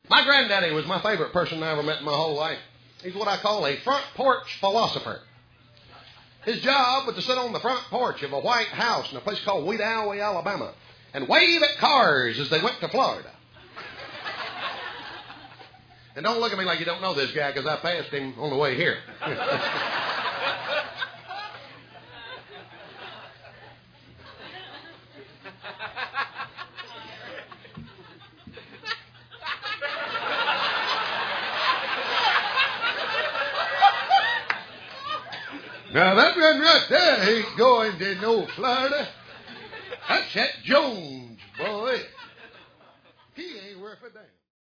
My granddaddy was my favorite person I ever met in my whole life. He's what I call a front porch philosopher. His job was to sit on the front porch of a white house in a place called Wedowee, Alabama, and wave at cars as they went to Florida. And don't look at me like you don't know this guy, because I passed him on the way here. Now, that one right there ain't going to no Florida. That's that Jones